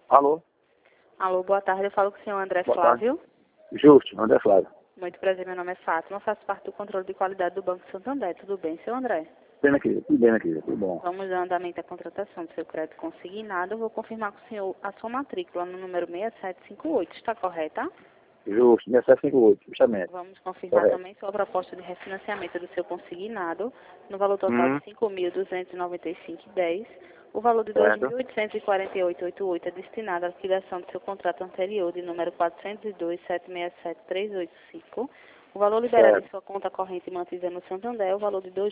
Alô? Alô, boa tarde. Eu falo com o senhor André Boa Flávio. tarde. Justo, André Flávio. Muito prazer, meu nome é Fátima. Eu faço parte do controle de qualidade do Banco Santander. Tudo bem, seu André? Tudo bem aqui, tudo bom. Vamos dar andamento à contratação do seu crédito consignado. Eu vou confirmar com o senhor a sua matrícula no número 6758. Está correta? Justo, 6758, justamente. Vamos confirmar Correto. também sua proposta de refinanciamento do seu consignado no valor total de R$ 5.295,10. O valor de R$ Certo. 2.848,88 é destinado à liquidação do seu contrato anterior de número 402.767.385. O valor liberado Certo. em sua conta corrente mantida no Santander é o valor de R$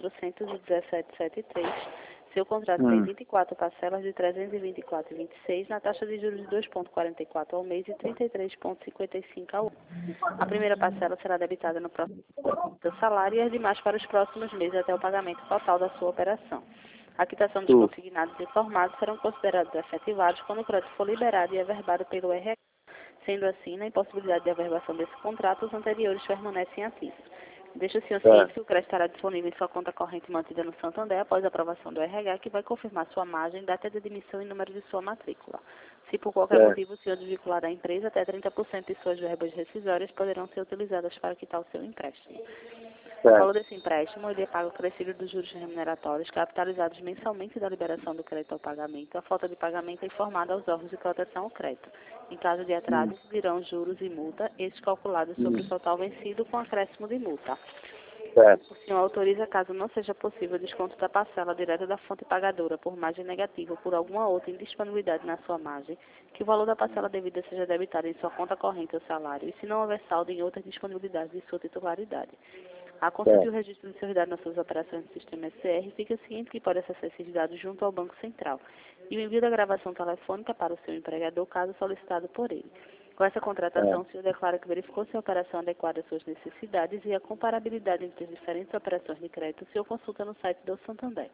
2.417,73. Seu contrato tem 24 parcelas de R$ 324,26 na taxa de juros de 2,44 ao mês e 33,55 ao ano. A primeira parcela será debitada no próximo do salário e as demais para os próximos meses até o pagamento total da sua operação. A quitação dos consignados informados serão considerados efetivados quando o crédito for liberado e averbado pelo RH. Sendo assim, na impossibilidade de averbação desse contrato, os anteriores permanecem ativos. Deixa o senhor ciente que o crédito estará disponível em sua conta corrente mantida no Santander após a aprovação do RH, que vai confirmar sua margem, data de admissão e número de sua matrícula. Se por qualquer motivo o senhor desvincular da empresa, até 30% de suas verbas rescisórias poderão ser utilizadas para quitar o seu empréstimo. O valor desse empréstimo ele é pago acrescido dos juros remuneratórios capitalizados mensalmente da liberação do crédito ao pagamento. A falta de pagamento é informada aos órgãos de proteção ao crédito. Em caso de atraso, virão juros e multa, estes calculados sobre o total vencido com acréscimo de multa. O senhor autoriza, caso não seja possível, o desconto da parcela direta da fonte pagadora por margem negativa ou por alguma outra indisponibilidade na sua margem, que o valor da parcela devida seja debitado em sua conta corrente ou salário, e se não houver saldo em outras disponibilidades de sua titularidade. A consulta o registro de seus dados nas suas operações do sistema SCR, fica ciente que pode acessar esses dados junto ao Banco Central e o envio da gravação telefônica para o seu empregador, caso solicitado por ele. Com essa contratação, o senhor declara que verificou se a operação adequada às suas necessidades e a comparabilidade entre as diferentes operações de crédito, o senhor consulta no site do Santander.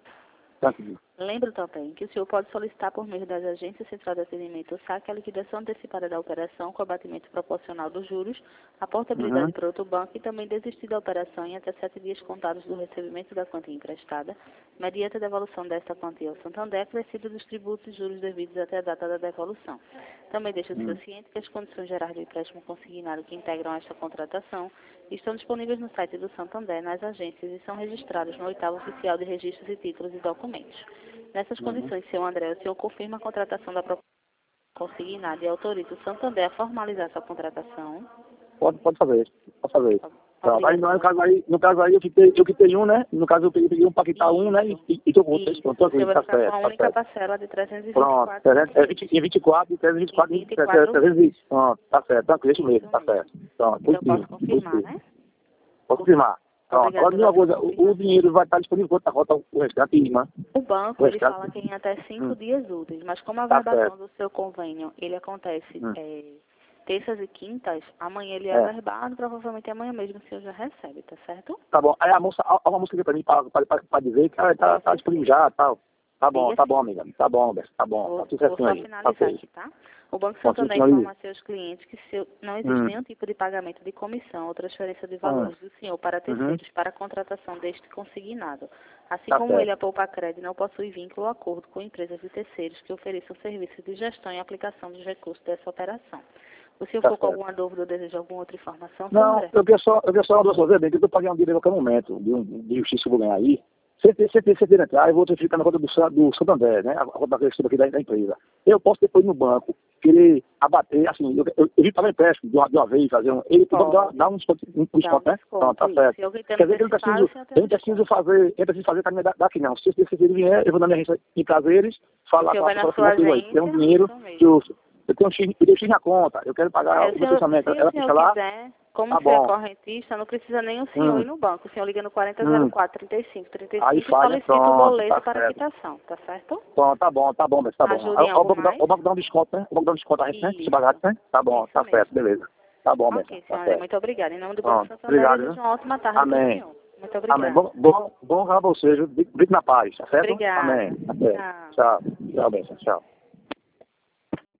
Lembro também que o senhor pode solicitar por meio das agências central de atendimento, o SAC, a liquidação antecipada da operação com abatimento proporcional dos juros, a portabilidade para outro banco e também desistir da operação em até 7 dias contados do recebimento da quantia emprestada, mediante a devolução desta quantia ao Santander, acrescido dos tributos e juros devidos até a data da devolução. Também deixa o senhor ciente que as condições gerais do empréstimo consignado que integram esta contratação estão disponíveis no site do Santander, nas agências e são registrados no 8º Oficial de Registros e Títulos e Documentos. Nessas condições, senhor André, o senhor confirma a contratação da proposta consignada e autoriza o Santander a formalizar sua contratação? Pode fazer, pode fazer. Aí, no caso aí eu quitei um, né? No caso eu peguei um para quitar um, né? E tô com outro, pronto, você vai ficar com a única parcela de 324. Pronto, é 24 e 320. Pronto, tá certo, tranquilo, isso mesmo, tá certo. Pronto, então eu posso confirmar, né? Posso confirmar. Pronto, agora uma coisa, o dinheiro vai estar disponível quanto rota o resgate, irmã? O banco, ele fala que em até 5 dias úteis, mas como a verbação do seu convênio, ele acontece terças e quintas, amanhã ele é averbado, provavelmente amanhã mesmo o senhor já recebe, tá certo? Tá bom, aí a moça veio pra mim pra dizer que tá disponível já, tal. Tá bom, amiga, tá bom, tá bom, tá tudo certinho vou só aí. finalizar aqui, tá? O Banco Santander informa a seus clientes que não existe nenhum tipo de pagamento de comissão ou transferência de valores do senhor para terceiros para a contratação deste consignado. Assim como ele, a Poupa Crédito, não possui vínculo ou acordo com empresas de terceiros que ofereçam serviços de gestão e aplicação dos recursos dessa operação. O senhor ficou com alguma dúvida ou deseja alguma outra informação? Não, eu queria só uma coisa, bem, que eu estou pagando um dinheiro a qualquer momento, de justiça que eu vou ganhar aí. Você tem entrar, eu vou ter que ficar na conta do Santander, né? A conta da aqui da empresa. Eu posso depois no banco querer abater, assim, eu vim pagar empréstimo de uma vez, fazer um. Ele pode dar um desconto, né? Então, tá certo. Quer dizer que eu não preciso fazer caminho daqui, não. Se ele vier, eu vou na minha agência em prazeres, falar com a pessoa que tem um dinheiro justo. Eu tenho X na conta, eu quero pagar o meu pensamento. Se o senhor quiser, como você é correntista, não precisa nem o senhor ir no banco. O senhor liga no 4004-3535 e solicita o boleto para quitação, tá certo? Bom, tá bom. O banco dá um desconto, né? O banco dá um desconto a gente, né? Se pagar, né? Tá bom, tá certo, beleza. Tá bom, mesmo. Ok, senhora, muito obrigada. Em nome do Banco Santander, desejo uma ótima tarde para o senhor. Muito obrigada. Amém. Bom para vocês. Fique na paz, tá certo? Obrigada. Amém. Tchau. Tchau, bênção. Tchau.